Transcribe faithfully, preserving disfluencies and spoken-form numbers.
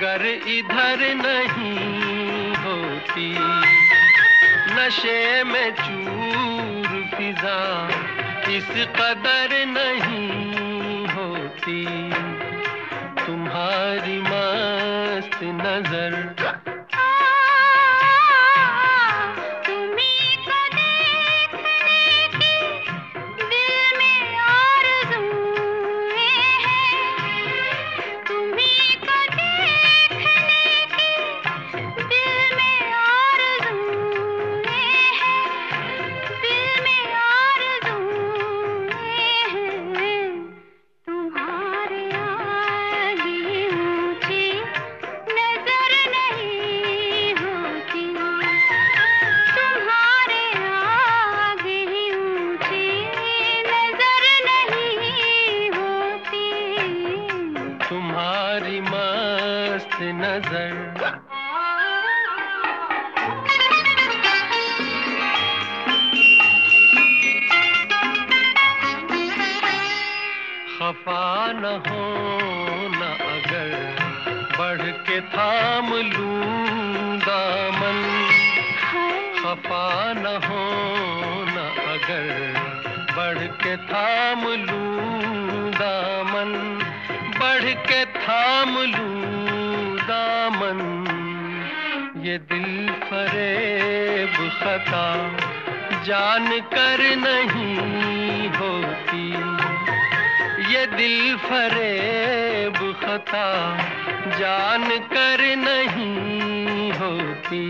अगर इधर नहीं होती, नशे में चूर फिजा इस कदर नहीं होती। तुम्हारी मस्त नजर तुम्हारी मस्त नजर। खफा न हो न अगर बढ़ के थाम लूं दामन, खफा न हो न अगर बढ़ के थाम लूं दामन, बढ़ के थाम लूं दामन। ये दिल फरेब खता जान कर नहीं होती, ये दिल फरेब खता जान कर नहीं होती।